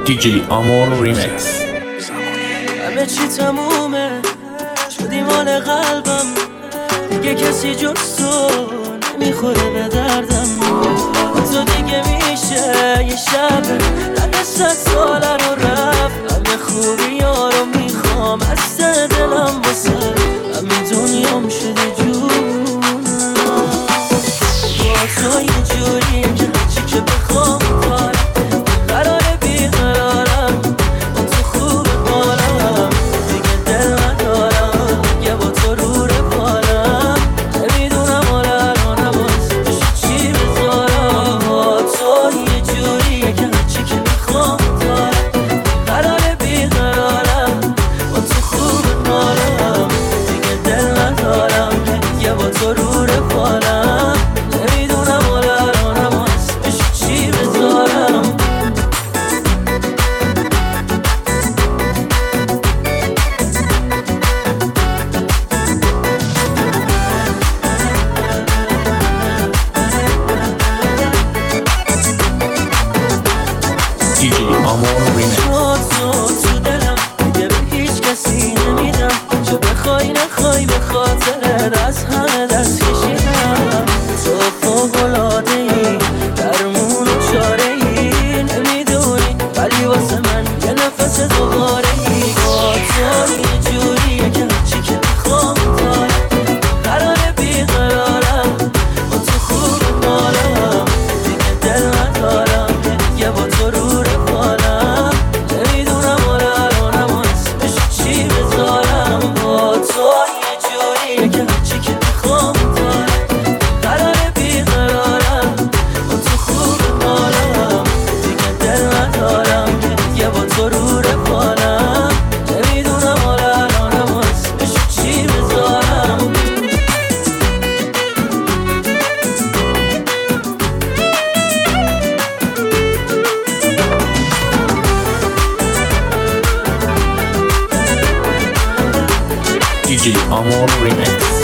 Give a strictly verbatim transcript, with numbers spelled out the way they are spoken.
دی جی آمور ریمیکس. همه چی تمومه، شدی مال قلبم، دیگه کسی جز تو نمیخوره به دردم. تو دیگه میشه یه شب رد صد ساله رو رفت. همه خوبی ها رو میخوام از ته دلم واسه همین دنیام شده جون. با تو یه جوریم که هرچی که بخوام دارم، قراره بیقرارم با تو خوب بالم. دیگه دل ندارم یه با تو رو رفارم. نمیدونم حالا الانم واسه چی بذارم. با تو یه جوریه که هرچی که بخوام دارم، قراره بیقرارم با تو خوب بالم. دیگه دل ندارم یه با تو رو رفارم. نمیدونم حالا الانم واسه چی بذارم. دی جی آمور ریمیکس. تو تو دلم دیگه به هیچ کسی نمیدم. چه بخوای نخوای به خاطرت از همه دست کشیدم. تو فوق‌العاده‌ای، درمون و چاره‌ای، نمیدونی ولی واسه من یه نفس دوباره‌ای. با تو یه جوریه که هرچی که بخوام دارم، قراره بیقرارم با تو خوب بالم. دیگه دل ندارم یه با تو رو رفارم. نمیدونم حالا الانم اسمش چی بذارم. با تو یه جوریه که هرچی که بخوام دارم، قراره بیقرارم با تو خوب بالم. دیگه دل ندارم یه با تو رو رفارم. نمیدونم حالا الانم اسمش چی بذارم. دی جی آمور ریمیکس.